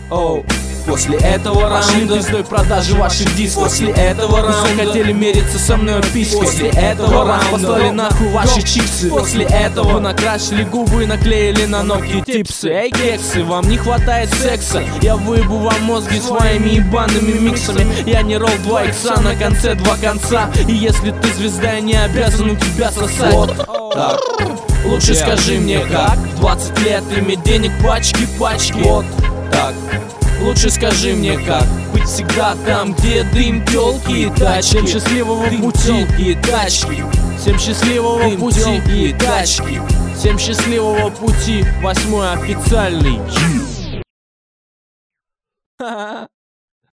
Оу. После этого раунда пиздой продажи ваших дисков. После этого раунда захотели мериться со мной писькой. После этого раунда послали нахуй ваши чипсы. После этого вы накрасили губы и наклеили на ногти типсы. Эй, кексы, вам не хватает секса. Я выебу вам мозги своими ебаными миксами. Я не ролл 2 икса, на конце 2 конца. И если ты звезда, я не обязан у тебя сосать. Вот так. Лучше скажи мне как 20 лет иметь денег пачки. Вот так. Лучше скажи мне как быть всегда там, где дым, тёлки и тачки. Всем счастливого пути и тачки. Всем счастливого пути и тачки. Всем счастливого пути, 8-й официальный.